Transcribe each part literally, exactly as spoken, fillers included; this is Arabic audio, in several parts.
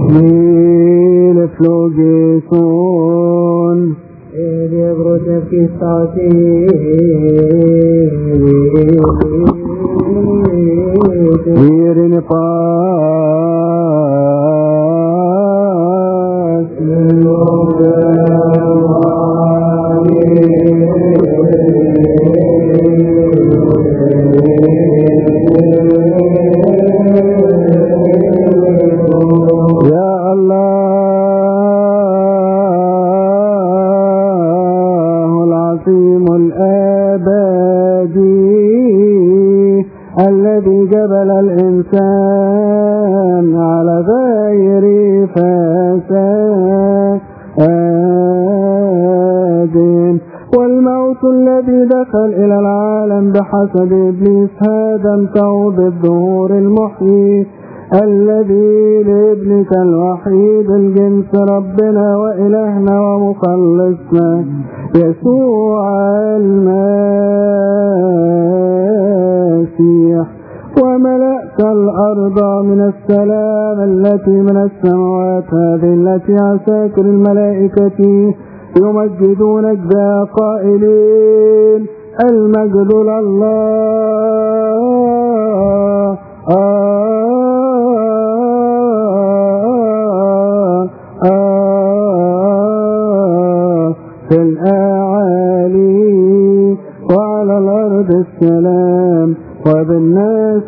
Mille flogeson Elie brotev kistati Virin pas Ya Allahul Azimul Abadi الذي جبل الإنسان على غير فساد والموت الذي دخل إلى العالم بحسب إبليس هدمته بالظهور المحيي الذي لابنك الوحيد الجنس ربنا وإلهنا ومخلصنا يسوع المسيح وملأت الأرض من السلام التي من السماوات هذه التي عساكر الملائكة يمجدونك بها قائلين المجد لله في الأعالي وعلى الأرض السلام وبالناس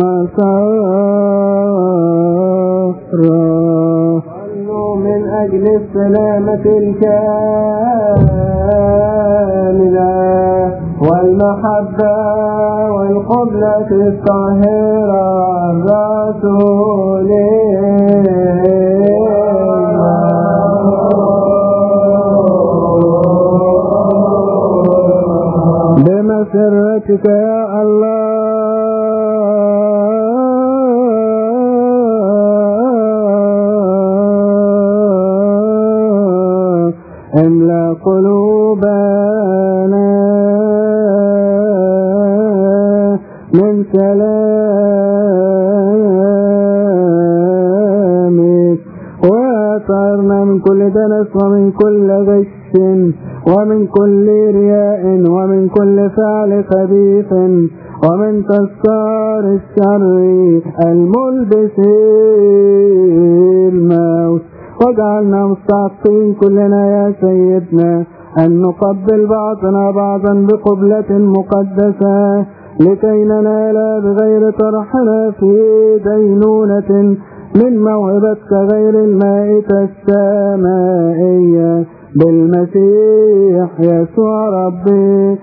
المسار من أجل السلامة الكاملة والمحبة والقبلة الطاهرة الرسول بمسرتك يا الله املأ قلوبنا من سلامك وأطهرنا من كل دنس ومن كل غش ومن كل رياء ومن كل فعل خبيث ومن تذكار الشر الملبس الموت واجعلنا مستحقين كلنا يا سيدنا أن نقبل بعضنا بعضا بقبلة مقدسة لكي ننال بغير طرحنا في دينونة من موهبتك غير المائتة السمائية بالمسيح يسوع ربنا.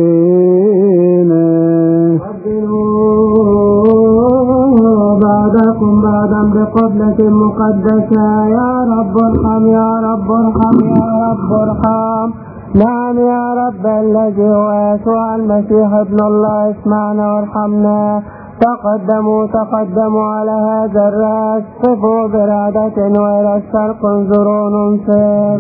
بعدكم بعدا بقبلة مقدسة يا رب ارحم يا رب ارحم يا رب ارحم. نعم يا رب الذي هو يسوع المسيح ابن الله اسمعنا وارحمنا. تقدموا تقدموا على هذا الرأس قفوا برعدة وإلى الشرق انظروا ننصر.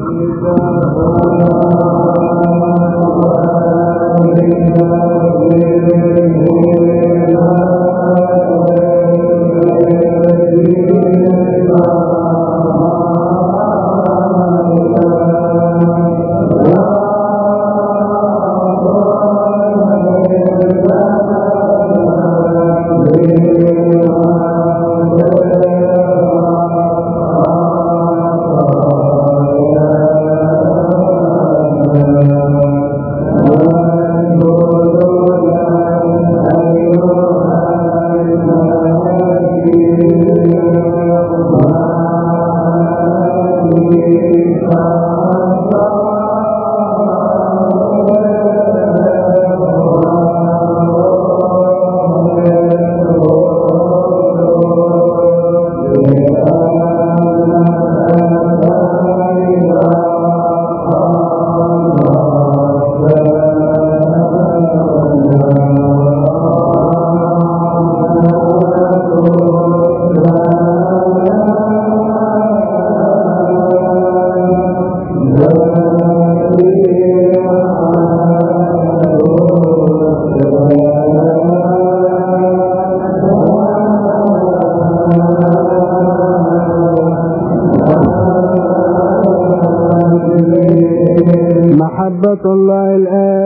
محبة الله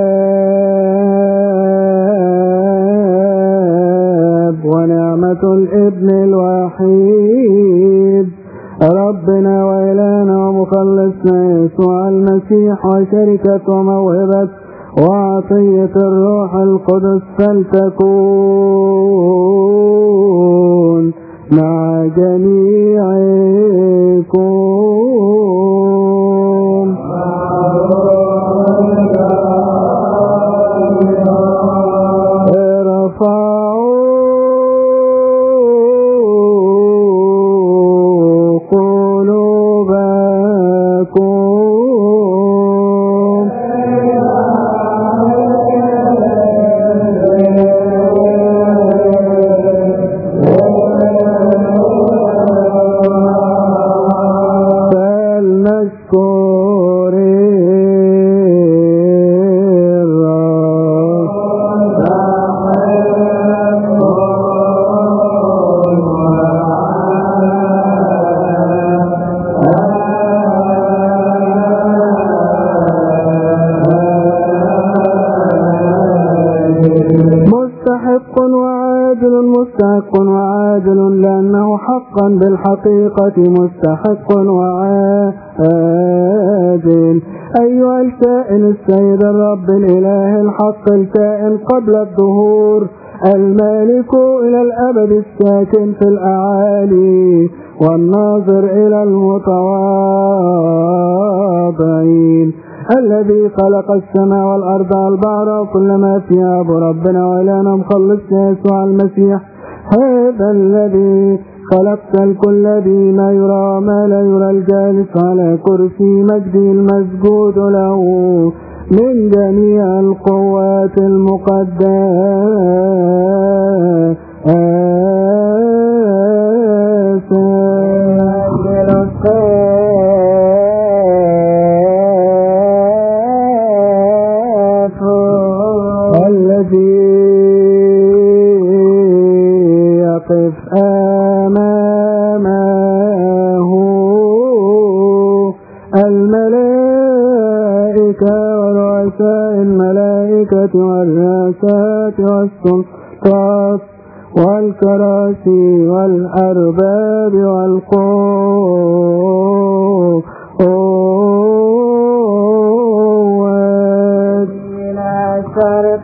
الآب ونعمة الابن الوحيد ربنا وإلهنا ومخلصنا يسوع المسيح وشركة وموهبة وعطية الروح القدس فلتكون مع جميعكم. ارفعوا قلوبكم فلنشكر مستحق وعادل مستحق وعادل لأنه حقا بالحقيقة مستحق وعادل. أيها الكائن السيد الرب الإله الحق الكائن قبل الظهور المالك إلى الأبد الساكن في الأعالي والناظر إلى المتواضعين الذي خلق السماء والأرض والبحر وكل ما فيها بربنا وإلهنا مخلصنا يسوع المسيح هذا الذي خلقت الكل بما يرى ما لا يرى الجالس على كرسي مجدي المسجود له من جميع القوات المقدسة الذي يقف أمامه الملائكة ورؤساء الملائكة والرئاسات والسلطات والكراسي والأرباب والقوات إلى الشرق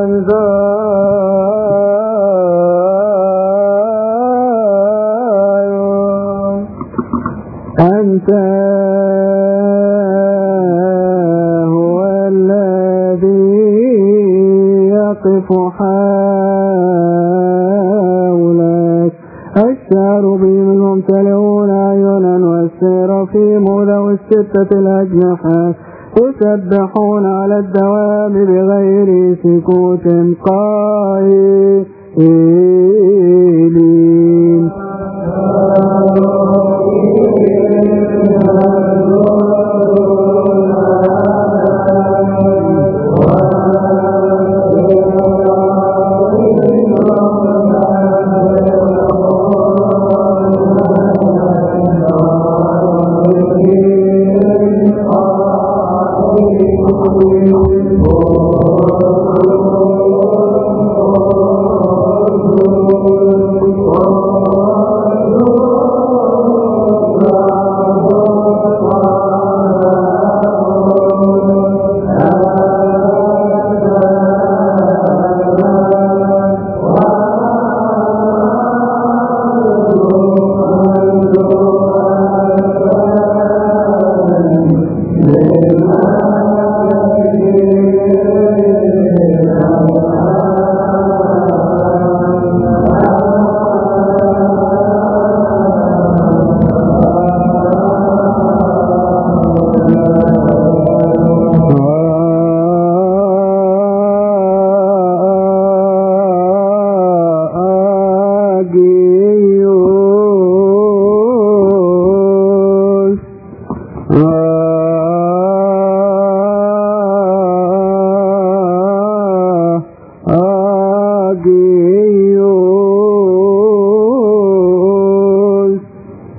انظر أنت هو الذي يقف حولك الشعر بهم الممتلئون عيونا والسيرافيم ذوي الستة الأجنحة يسبحون على الدوام بغير سكوت قائلين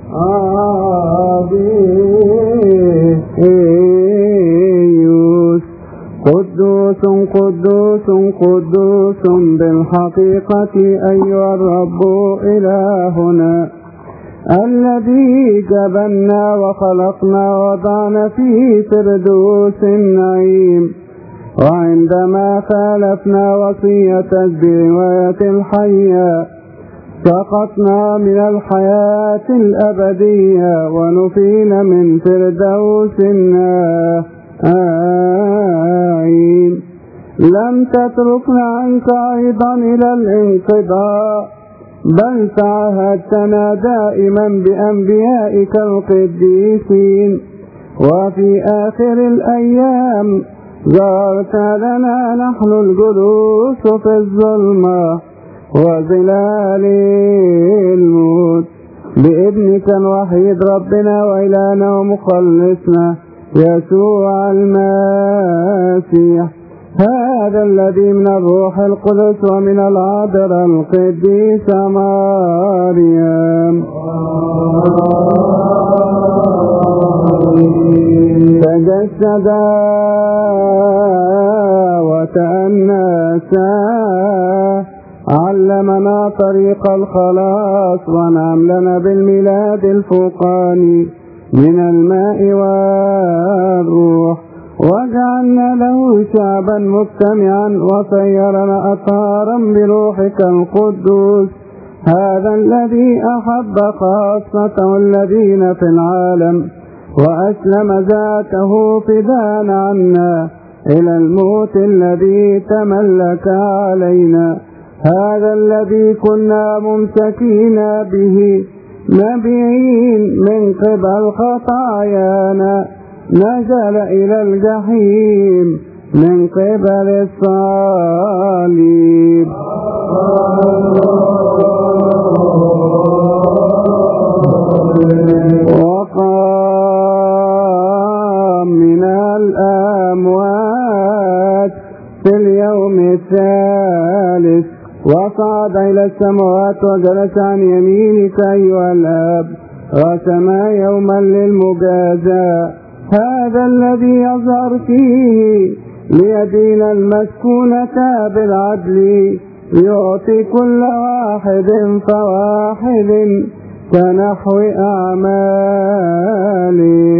Agios قدوس قدوس بالحقيقة أيها الرب إلهنا الذي جبلنا وخلقنا وضعنا في فردوس النعيم، وعندما خالفنا وصية برواية الحياة سقطنا من الحياة الأبدية ونفينا من فردوس النعيم. لم تتركنا عنك أيضا إلى الانقضاء، بل تعهدتنا دائما بأنبيائك القديسين، وفي آخر الأيام ظهرت لنا نحن الجلوس في الظلمة وظلال الموت بابنك الوحيد ربنا وإلهنا ومخلصنا يسوع المسيح، هذا الذي من الروح القدس ومن العذراء القديسة مريم تجسد وتأنس، علمنا طريق الخلاص ونعم لنا بالميلاد الفوقاني من الماء والروح، وجعلنا له شعبا مجتمعا وصيرنا أطهارا بروحك القدوس، هذا الذي أحب خاصته الذين في العالم وأسلم ذاته فداء عنا إلى الموت الذي تملك علينا، هذا الذي كنا ممسكين به نبيين من قبل خطايانا نزل إلى الجحيم من قبل الصليب، وقام من الأموات في اليوم الثالث، وصعد إلى السماوات وجلس عن يمينك أيها الآب، رسما يوما للمجازاة، هذا الذي يظهر فيه ليدين المسكونة بالعدل، يعطي كل واحد فواحد كنحو أعماله.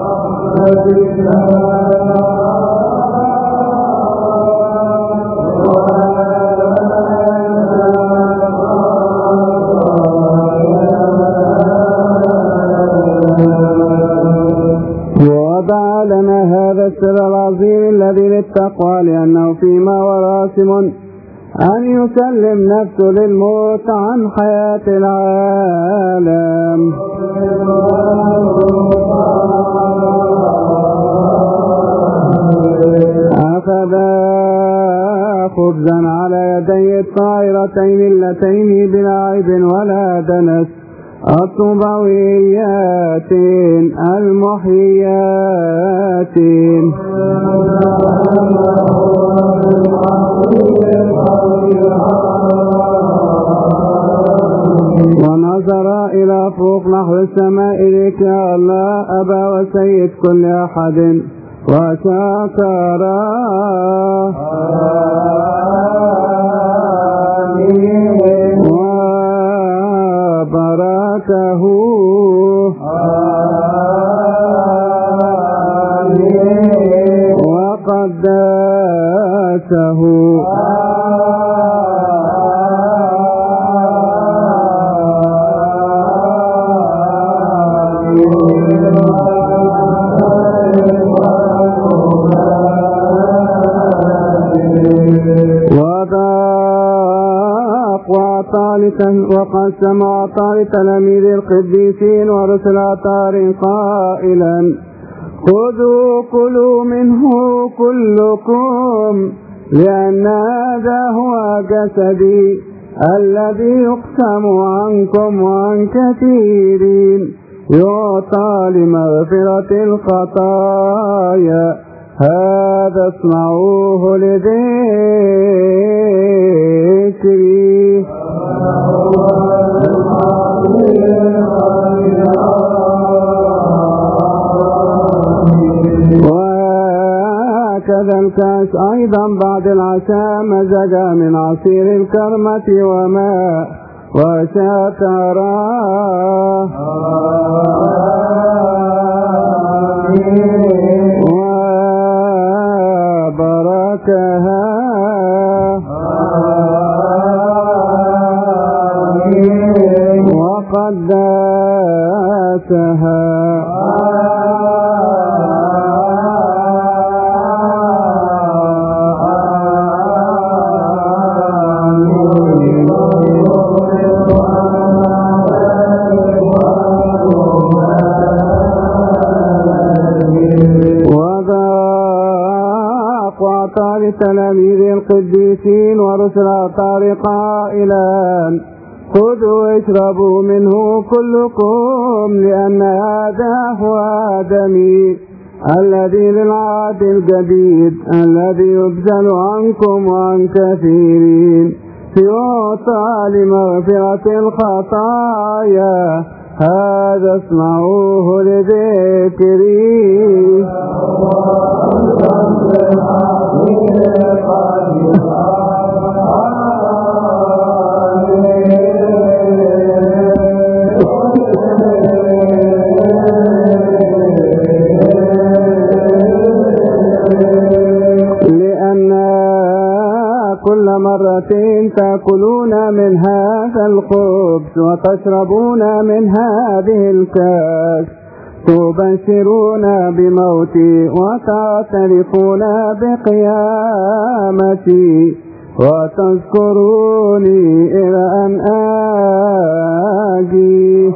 ووضع لنا هذا السر العظيم الذي للتقوى، لأنه فيما وراسم أن يسلم نفسه للموت عن حياة العالم، أخذ خبزا على يدي الطائرتين اللتين بلا عيب ولا دنس الطبويات المحيات، ونظر إلى فوق نحو السماء إليك يا الله أبا وسيد كل أحد وشكر وبركه وقدسه وقسم وأعطى لتلاميذ القديسين ورسل أطهار قائلا خذوا كلوا منه كلكم، لأن هذا هو جسدي الذي يقسم عنكم وعن كثيرين يعطى لمغفرة الخطايا، هذا اصنعوه لذكري. وهكذا الكاس أيضا بعد العشاء مزجا من عصير الكرمة وماء وشكرا وبركها وقدسها تلاميذ القديسين ورسل الأطهار قائلا خذوا واشربوا منه كلكم لأن هذا هو دمي الذي للعهد الجديد الذي يبذل عنكم وعن كثيرين ليعطى لمغفرة الخطايا هذا اسمعوه لذكري. لأن كل مرة تأكلون من هذا الخبز وتشربون من هذه الكأس تبشرون بموتي وتعترفون بقيامتي وتذكروني إلى أن آجي.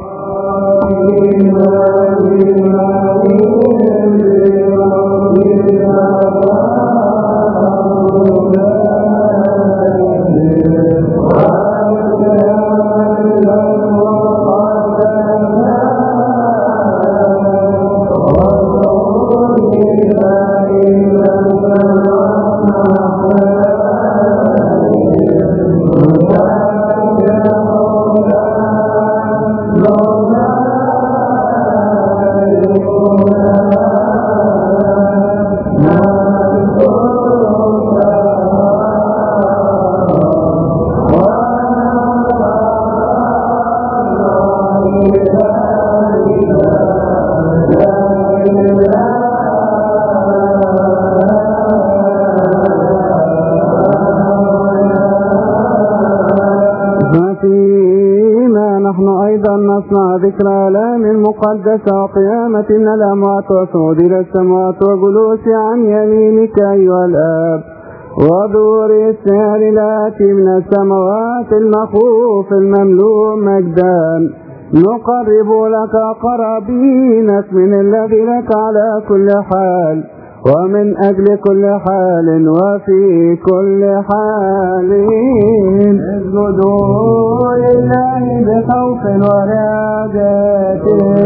نصنع ذكرى آلام المقدسة وقيامة من الأموات وصعود إلى السماوات وجلوس عن يمينك أيها الآب وظهور السهر الآتي من السماوات المخوف المملوء مجدا نقرب لك قرابينك من الذي لك على كل حال ومن أجل كل حال وفي كل حال اسجدوا لله بخوف ورجاء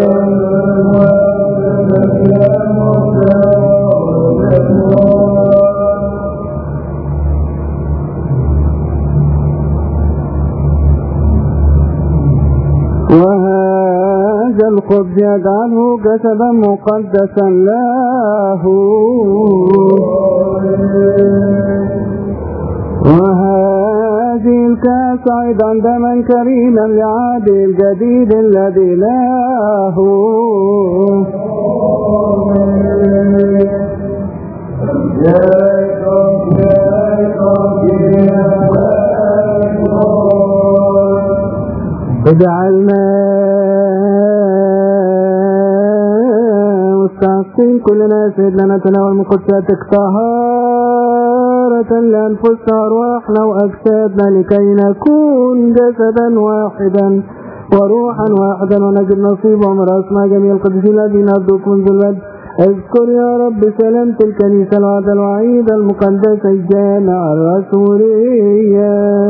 وهذا الخبز يجعله جسدا مقدسا له وهذه الكأس أيضا دما كريما لعهد الجديد الذي له اجعلنا مستحقين كلنا سيدنا نتناول من قدساتك طهارة لأنفسنا وأرواحنا وأجسادنا لكي نكون جسدا واحدا وروحا واحدا ونجد نصيبهم رأسنا جميع القديسين الذين أرضوك منذ البدء. اذكر يا رب سلامة الكنيسة الوعد الوعيد المقدسة الجامع الرسولية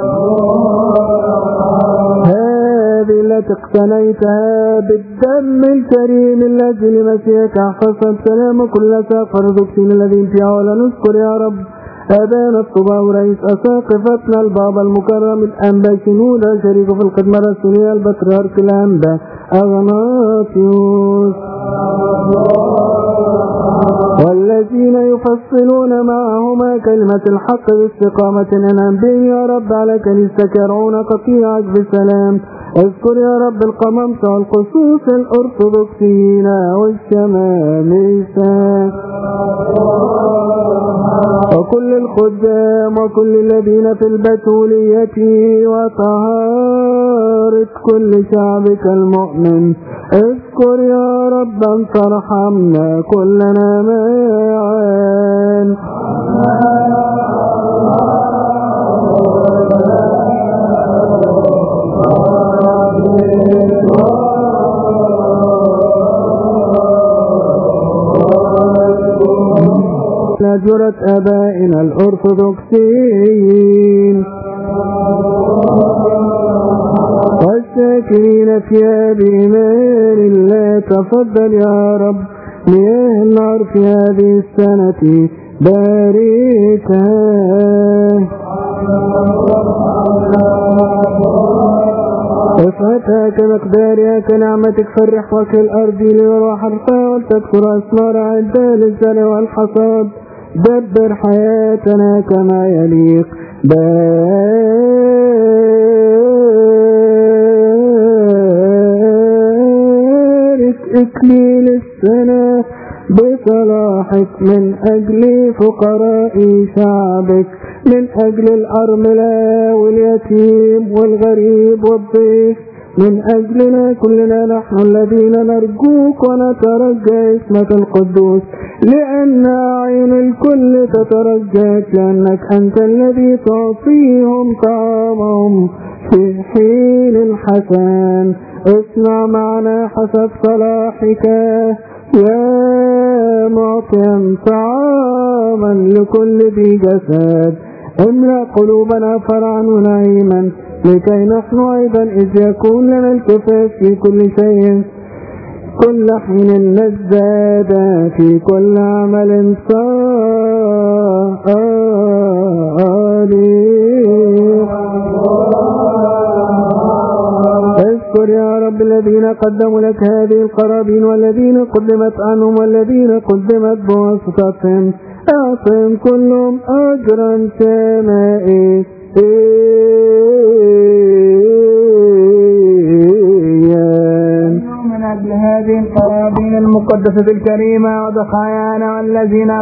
هذه التي اقتنيتها بالدم الكريم الذي لمسيحك احفظت سلام كل سافر ذكسين الذين فيها. ولا نذكر يا رب أبانا الطباء ورئيس أساقفتنا البابا المكرم الأنبا شنودا شريك في الخدمة الرسولية البطريرك الأنبا أغناطيوس الذين يفصلون معهما كلمة الحق باستقامة أنعم بهم يا رب على كنيستك يرعون قطيعك بسلام. اذكر يا رب القمامسة والخصوص الأرثوذكسيين والشمامسة وكل الخدام وكل الذين في البتولية وطهارة كل شعبك المؤمن. اذكر يا رب أن ترحمنا كلنا معا. لجرة آبائنا الأرثوذكسيين والساكنين فيها بإيمان الله. تفضل يا رب مياه النار في هذه السنة باركها. افتها كمقدارها كنعمتك فرح وكل الأرض لروح الرفاه ولتكثر أثمار عدة للزرع والحصاد. دبر حياتنا كما يليق. بارك إكليل السنة بصلاحك من أجل فقراء شعبك، من أجل الأرملة واليتيم والغريب والضيف، من أجلنا كلنا نحن الذين نرجوك ونترجى اسمك القدوس، لأن عين الكل تترجاك، لأنك أنت الذي تعطيهم طعامهم في حين الحسن. اصنع معنا حسب صلاحك يا معطيا طعاما لكل ذي جسد. املأ قلوبنا فرحا ونعيما لكي نحن أيضا إذ يكون لنا الكفاف في كل شيء كل حين نزداد في كل عمل صالح. اذكر يا رب الذين قدموا لك هذه القرابين والذين قدمت عنهم والذين قدمت بواسطتهم. أعطهم كلهم أجرا سمائيا. من أجل هذه القرابين المقدسة الكريمة وضحايانا والذين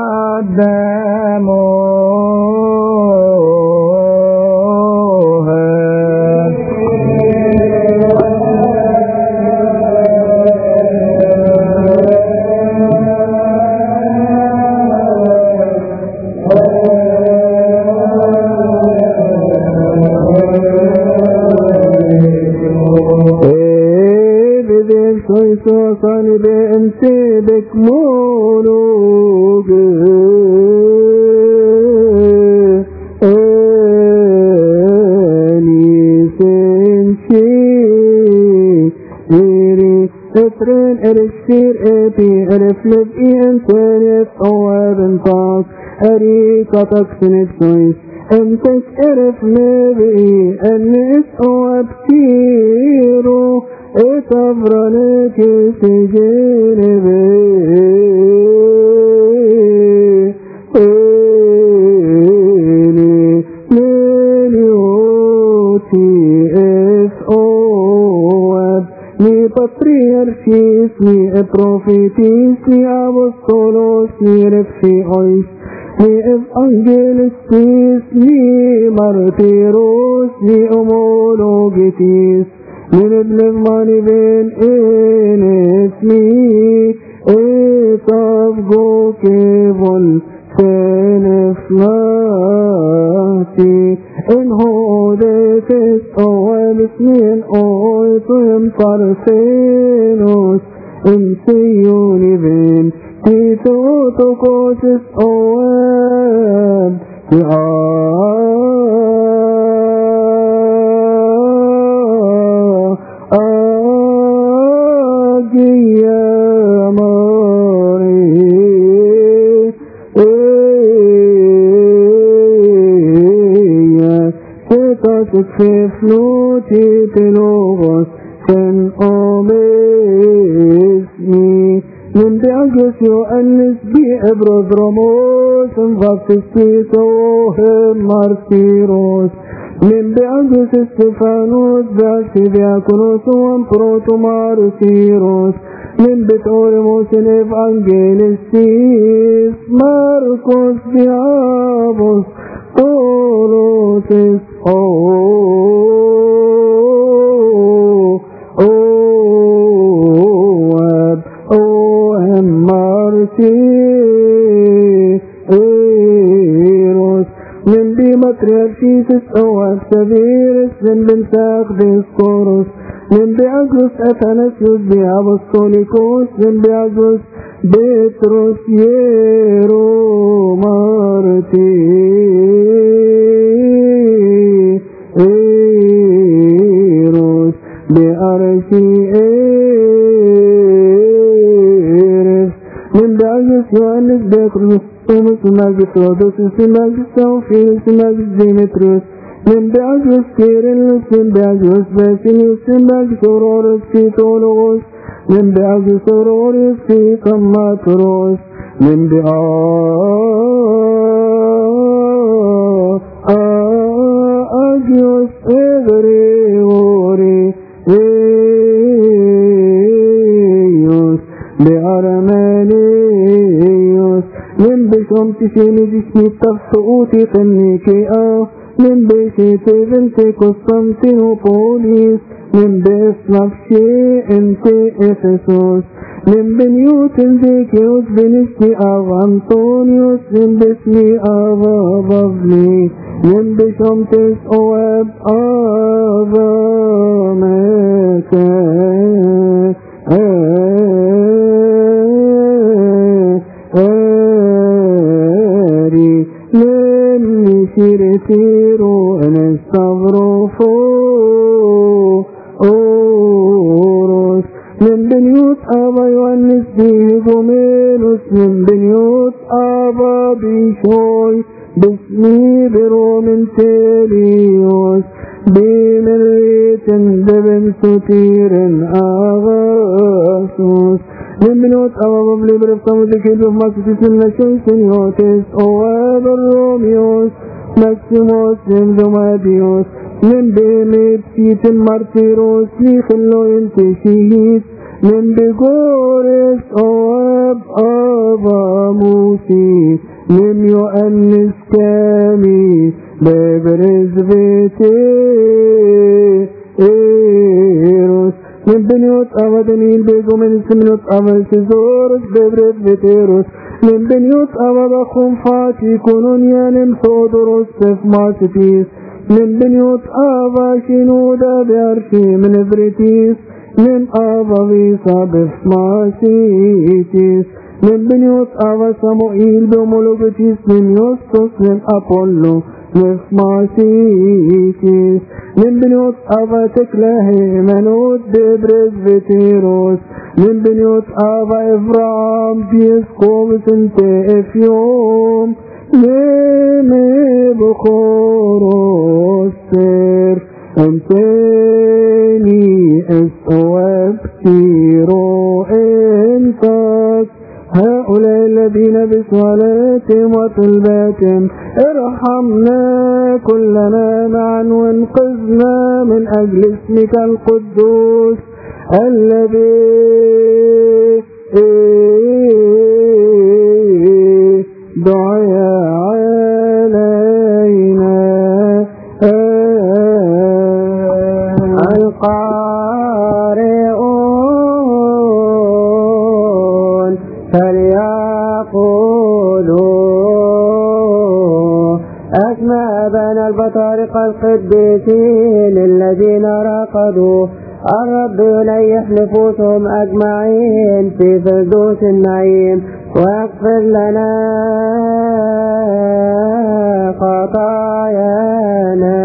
قدموها وصاني بأمسيبك مولوك آني سنشي إيري اترين إرشير إبي إرف لبئي أنتاني أفقواب انطاق أريكتك سنبسويس أنتك إرف لبئي أني أفقواب تيرو اتبرنك سجين بيني مليوتي اف اواب ني بطريرشيس ني بروفيتيس ني ابوستولوس ني رفشي اويس ني اف انجلستيس ني مارتيروس ني امولوجيتيس من ابن الماني بين إن اسمي اتفقو كيفل سنفلاتي إن هو ديتس أوام اسمين أويتهم فرسينوس إن سيوني بين تيتو تقوشس أوام في في فلوتي تلوغس كان أمسني من بعد بأجلس يؤنس بإبرز رموس انفقتستيسوهم مارتيروس من بأجلس استفانوس بأسي بياكونوس وانبروتومارتيروس من بتورموس الإفانجيلستيس ماركوس بيابوس أولوسيس أو أواب أوهم مارتيروس من بمتريارشيسس أواب سبيرس من بنساق ديسكوروس من بأجلس أثناسيوس بأبسطوليكوس من بأجلس بطرس ييرو مارتيروس بأرشي إيرس من بأجلس يوانس بأكروس تومس وماجس رودوسس وماجس توفيلس وماجس ديمتروس من بأجلس كيرلس من بأجلس باسيليوس من بأجلس أورورس كيتولوس من بأجلس أورورس كيكماتروس من بأجلس إغريغوري إيوس بأرمانيوس من بشوم تشيني جسمي تفتؤوتي قنيكي آه من بيت بنت قسطنطينوبوليس من بإسنافشي انت إفسوس من بنيوت ذيكيوس بنشتي أب أنطونيوس من باسمي أبا بابلي من بشمتس أواب أبا مكان آري لمني شيرتيرو نستغرفو أوروس من بنيوت أبا يونس بيهومينوس من بنيوت أبا بيشوي باسمي برومن تيليوس بمريت دبن ستيرن أغاسوس من بنيوت أبا ببلي برفتم ذكيد وماسسس النشي سنيوتس أواب الروميوس ماكسيموس من زماديوس من بميت سيت مارتيروس ليخلو انتشيهيت من بقورس أواب أبا موسي من يؤنس كامي ببرز بيتيروس من بنيوت أبا دنيل بيقو من سمنوت أبا سيزورس ببرز بيتيروس من بنيوت أبا بخوم فاتي كونونيا نمثودروس تفماسيتيس من بنيوت أبا شنودا بأرشي من بريتيس من أبا فيسا بفماسيتيس من بنيوت أبا سموئيل بمولوجتيس من يوستوس من أبولو بفماسيتيس من بنيوت أبا تكلاهي منوت ببرز بيتيروس من بنيوت أبا إفرام ديسكوبس انت افيوم لمي بخوروس سير انتني اسواب تيرو انتاك هؤلاء الذين بصلاتهم وطلباتهم ارحمنا كلنا معا وانقذنا من أجل اسمك القدوس الذي دعي علينا القارئون فليقولوا أسماء بنا البطارقة القديسين الذين راقدوا الرب ينيح نفوسهم أجمعين في فردوس النعيم واغفر لنا خطايانا.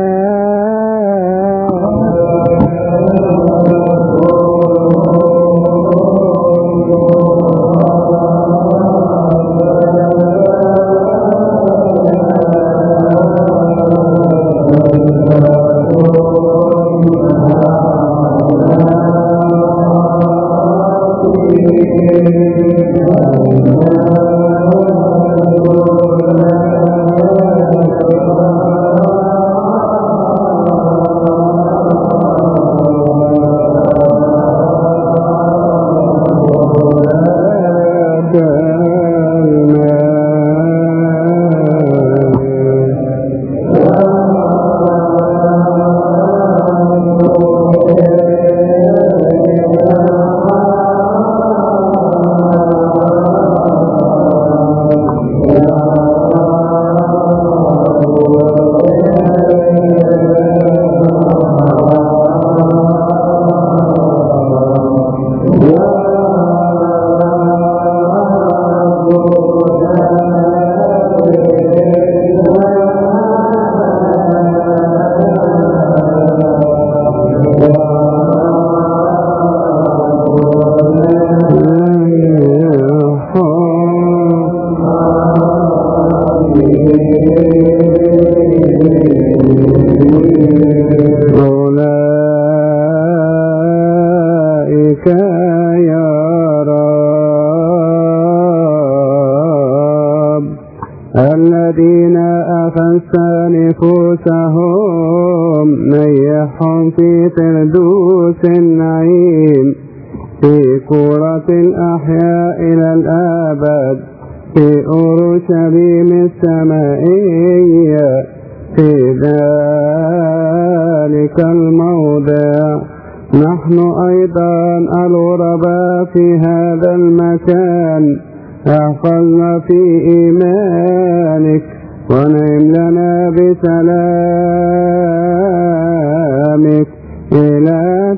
الذين أخذت نفوسهم نيحهم في فردوس النعيم في كرة الأحياء إلى الأبد في أورشليم السمائية في ذلك الموضع. نحن أيضا الغرباء في هذا المكان احفظنا في إيمانك ونعم لنا بسلامك إلى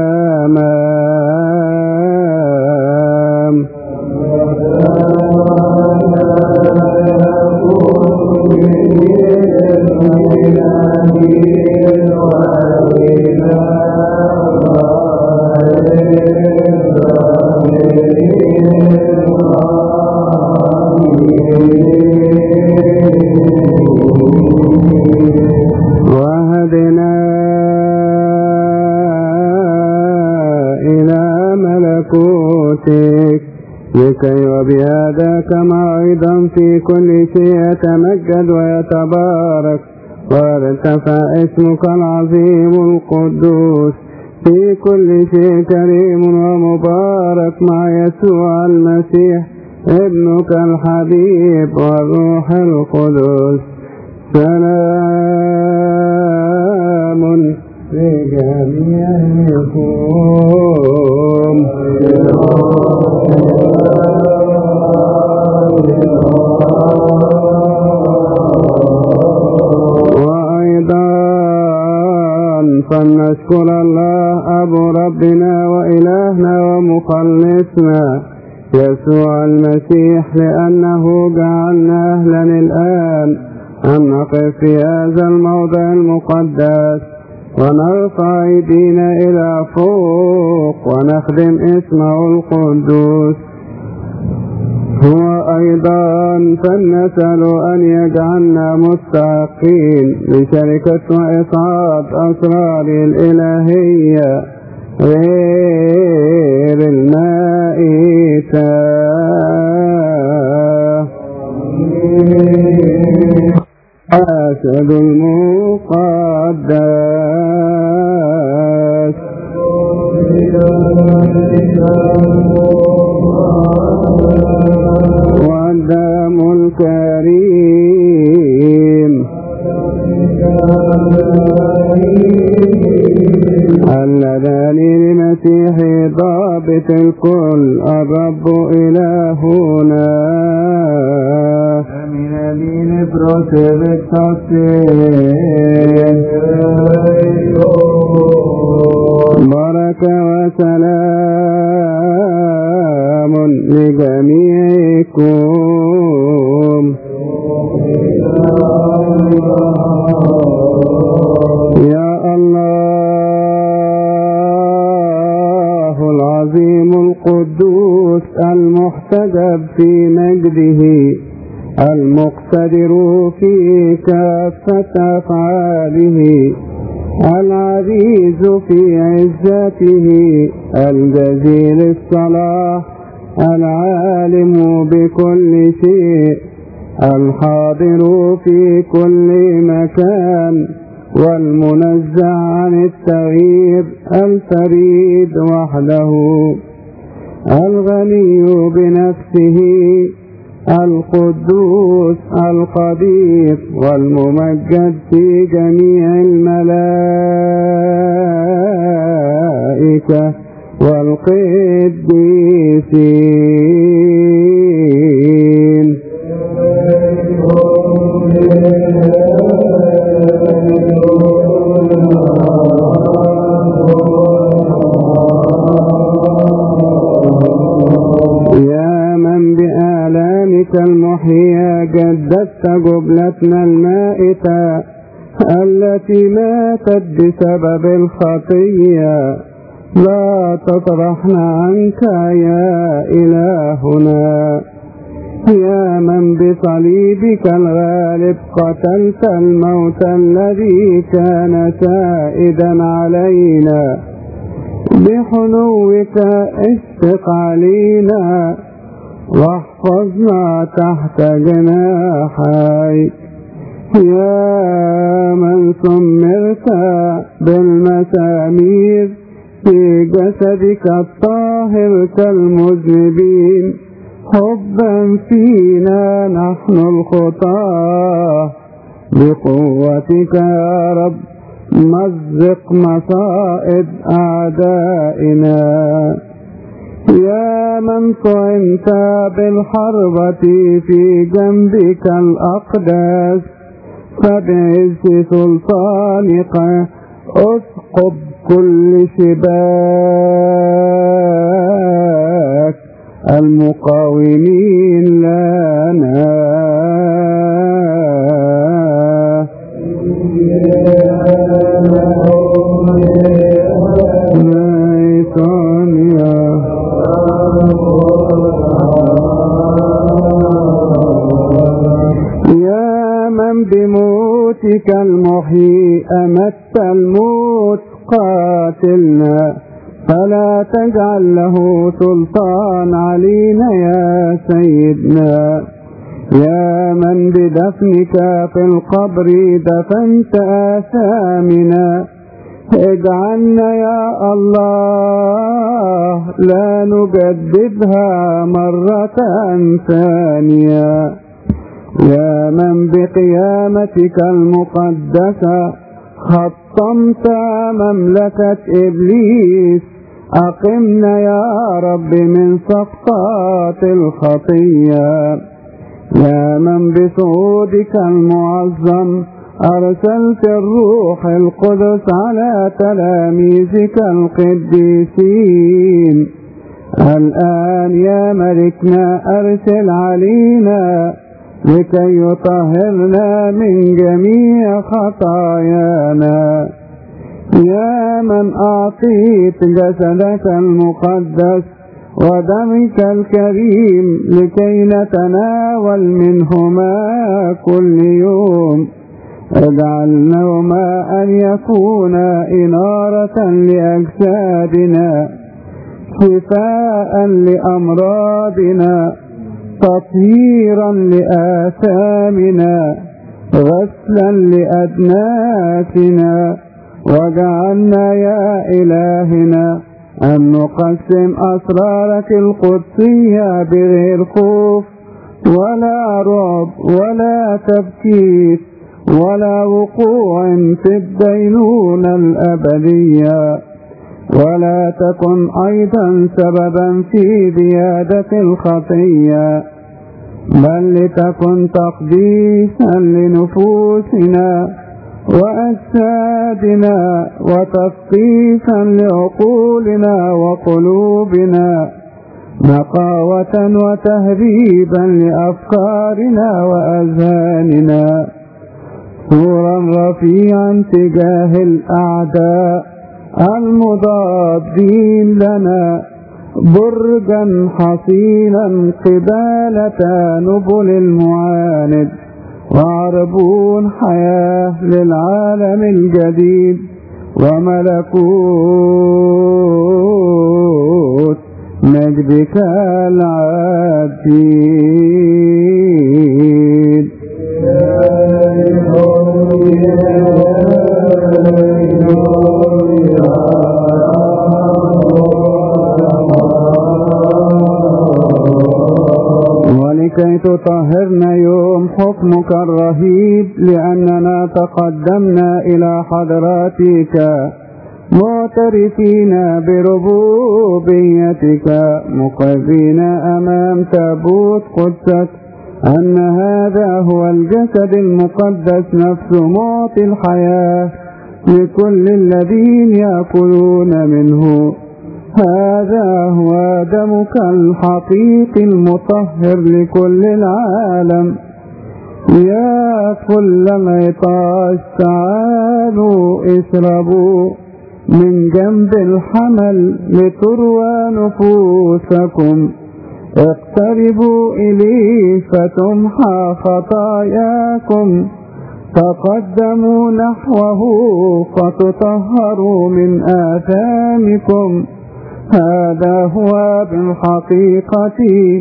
التمام. وهدنا إلى ملكوتك لكي وبهذا كما أيضا في كل شيء يتمجد ويتبارك ويرتفع اسمك العظيم القدوس في كل شيء كريم ومبارك مع يسوع المسيح ابنك الحبيب والروح القدس. سلام لجميعكم. وأيضا فلنشكر الله أبو ربنا وإلهنا ومخلصنا يسوع المسيح لأنه جعلنا أهلا الآن أن نقف في هذا الموضع المقدس ونرفع أيدينا إلى فوق ونخدم اسمه القدوس. هو أيضا فلنسأل أن يجعلنا مستحقين لشركة وإسعاد أسرار الإلهية غير المائتة. أشهد المقدس والدم الكريم اللذان لمسيح ضابط الكل الرب إلهنا من الذين بروسه بركة وسلام لجميعكم. يا الله العظيم القدوس المحتجب في مجده المقتدر في كافة أفعاله العزيز في عزته الجزيل الصلاح العالم بكل شيء، الحاضر في كل مكان، والمنزه عن التغيير، الفريد وحده، الغني بنفسه، القدوس القدير، والممجد في جميع الملائكة والقديسين. يا من بآلامك المحيا جددت جبلتنا المائتة التي ماتت بسبب الخطية، لا تطرحنا عنك يا إلهنا. يا من بصليبك الغالب قتلت الموت الذي كان سائدا علينا، بحنوك اشفق علينا واحفظنا تحت جناحيك. يا من سمرت بالمسامير في جسدك الطاهر كالمذنبين، حبا فينا نحن الخطاة، بقوتك يا رب مزق مصائب أعدائنا. يا من طعنت بالحربة في جنبك الأقدس، فبعز سلطانك أثقب كل شباك المقاومين لنا. يا من بموتك المحيي أمت الموت قاتلنا، فلا تجعل له سلطان علينا يا سيدنا. يا من بدفنك في القبر دفنت آثامنا، اجعلنا يا الله لا نجددها مرة ثانية. يا من بقيامتك المقدسة حطمت مملكة إبليس، أقمنا يا رب من سقطات الخطية. يا من بصعودك المعظم أرسلت الروح القدس على تلاميذك القديسين، الآن يا ملكنا أرسل علينا لكي يطهرنا من جميع خطايانا. يا من أعطيت جسدك المقدس ودمك الكريم لكي نتناول منهما كل يوم، اجعلنهما أن يكونا إنارة لأجسادنا، شفاء لأمراضنا، تطهيرا لآثامنا، غسلا لأدناسنا. واجعلنا يا إلهنا أن نقسم أسرارك القدسية بغير خوف ولا رعب ولا تبكيت ولا وقوع في الدينونة الأبدية، ولا تكن أيضا سببا في زيادة الخطية، بل لتكن تقديسا لنفوسنا وأجسادنا وتثقيفا لعقولنا وقلوبنا، نقاوة وتهذيبا لأفكارنا وأذهاننا، سورا رفيعا تجاه الأعداء المضادين لنا، برجا حصينا قبالة نبل المعاند، وعربون حياة للعالم الجديد، وملكوت مجدك العتيد. ولكي تطهرنا يوم حكمك الرهيب، لأننا تقدمنا إلى حضراتك معترفين بربوبيتك، مقرين أمام تابوت قدسك أن هذا هو الجسد المقدس نفسه معطي الحياة لكل الذين يأكلون منه. هذا هو دمك الحقيقي المطهر لكل العالم. يا كل العطاش تعالوا اشربوا من جنب الحمل لتروى نفوسكم، اقتربوا إليه فتمحى خطاياكم، تقدموا نحوه فتطهروا من آثامكم. هذا هو بالحقيقة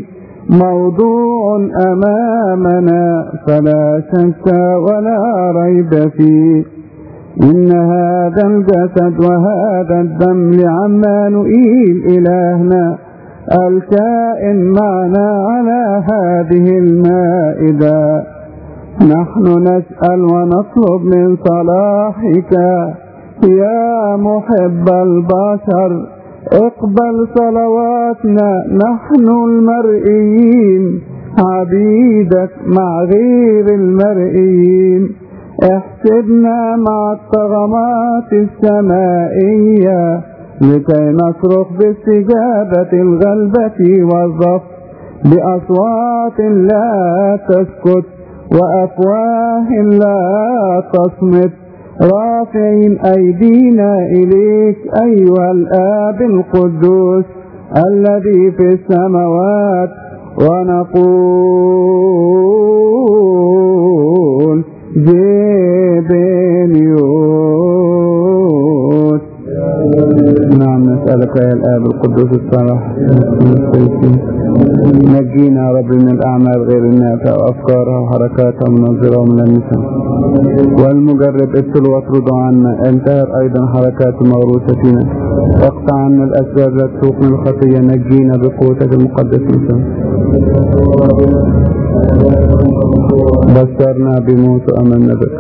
موضوع أمامنا فلا شك ولا ريب فيه، إن هذا الجسد وهذا الدم لعمانوئيل إلهنا الكائن معنا على هذه المائدة. نحن نسأل ونطلب من صلاحك يا محب البشر، اقبل صلواتنا نحن المرئيين عبيدك مع غير المرئيين. احسبنا مع الطغمات السمائية لكي نصرخ باستجابة الغلبة والظفر بأصوات لا تسكت وأفواه لا تصمت، رافعين أيدينا إليك أيها الآب القدوس الذي في السماوات، ونقول جبنيوت. نعم نسألك يا الآب القدوس الصالح نجينا يا رب من الأعمال غير النافع وأفكارها وحركاتها المنظرة ومن النساء والمجرب ابتل واطرد عنا. انتهر أيضا حركات الموروثة فينا، اقطع عنا الأسباب لا تسوقنا الخطية، نجينا بقوتك المقدسة. بشرنا بموت وأمنا بك.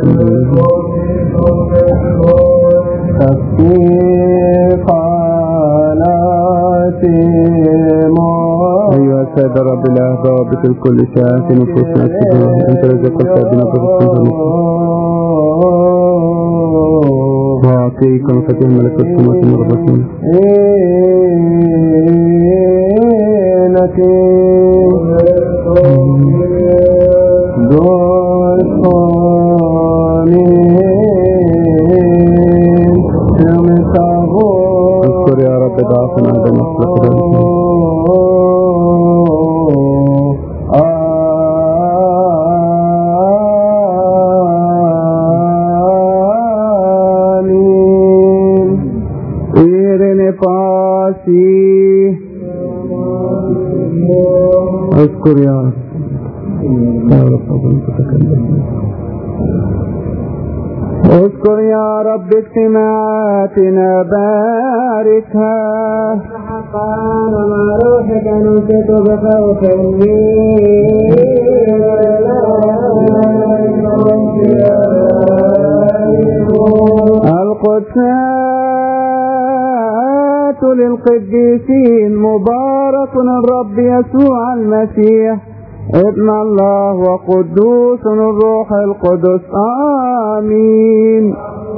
أيها السيد رب الله ضابط الكل شاء في نفوسنا السجود، أنت الذي قلت بنا برسولك وأعطيك مفاتيح ملكوت السماوات والأرض. اذكر يا رب ضعفنا هذا المخلوق. آمين. إيرني فاسي اذكر يا رب يا رب اذكر يا رب اجتماعاتنا باركها حقا ومع روحك ننشد بخوف القدسات للقديسين مبارك الرب يسوع المسيح ابن الله وقدوس الروح القدس. آمين.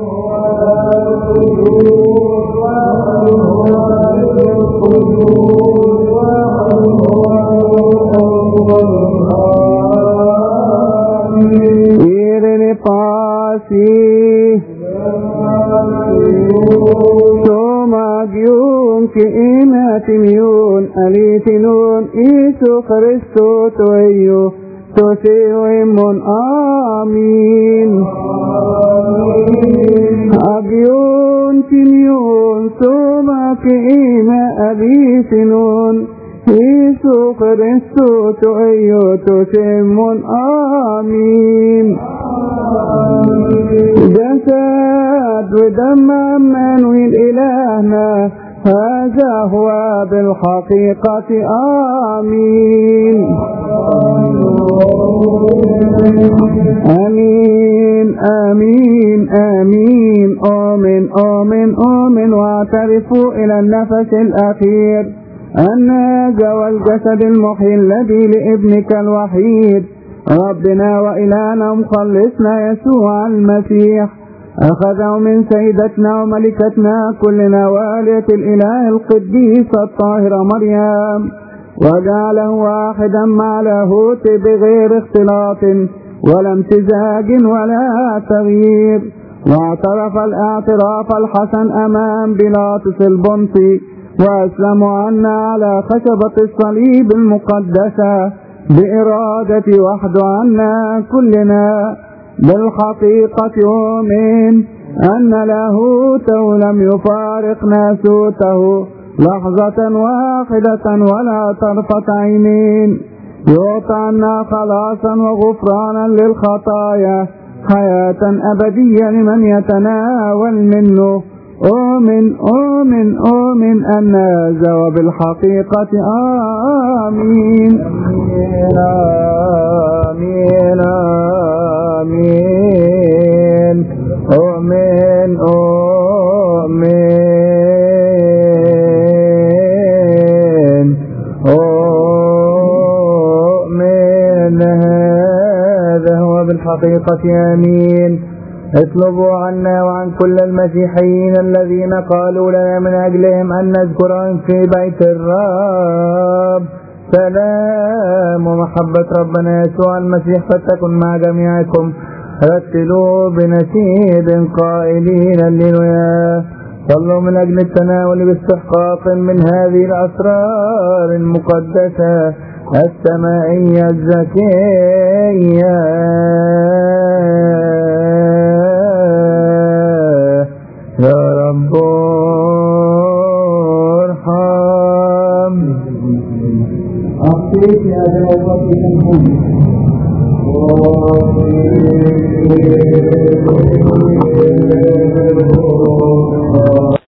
إيرني فاسي سوماجيون كإيمات ميون أليتنون إيسو خريستو تويو تسيهم آمين. أبيون تنيون سومك إيما أبي سنون يسو خريستو تؤيو تسيهم آمين. جسد ودم من وين إلهنا هذا هو بالحقيقة آمين. آمين آمين آمين آمين آمين آمين. واعترفوا إلى النفس الأخير أن هذا هو الجسد المحيي الذي لابنك الوحيد ربنا وإلهنا مخلصنا يسوع المسيح أخذه من سيدتنا وملكتنا كلنا والية الإله القديسة الطاهرة مريم وجعله واحدا مع لاهوت بغير اختلاط ولا امتزاج ولا تغيير. واعترف الاعتراف الحسن أمام بيلاطس البنطي وأسلم عنا على خشبة الصليب المقدسة بإرادة وحده عنا كلنا. بالحقيقة أؤمن أن لاهوته لم يفارق ناسوته لحظة واحدة ولا طرفة عينين. يعطى عنا خلاصا وغفرانا للخطايا حياة أبدية لمن يتناول منه. أؤمن أؤمن أؤمن أن هذا وبالحقيقة آمين آمين آمين. أؤمن أؤمن أؤمن هذا هو بالحقيقة آمين. اطلبوا عنا وعن كل المسيحيين الذين قالوا لنا من أجلهم أن نذكرهم في بيت الرب سلام ومحبة ربنا يسوع المسيح فتكن مع جميعكم. رتلوا بنشيد قائلين هللويا. صلوا من أجل التناول باستحقاق من هذه الأسرار المقدسة السمائية الزكية. يا رب ارحم. أعطيك يا رب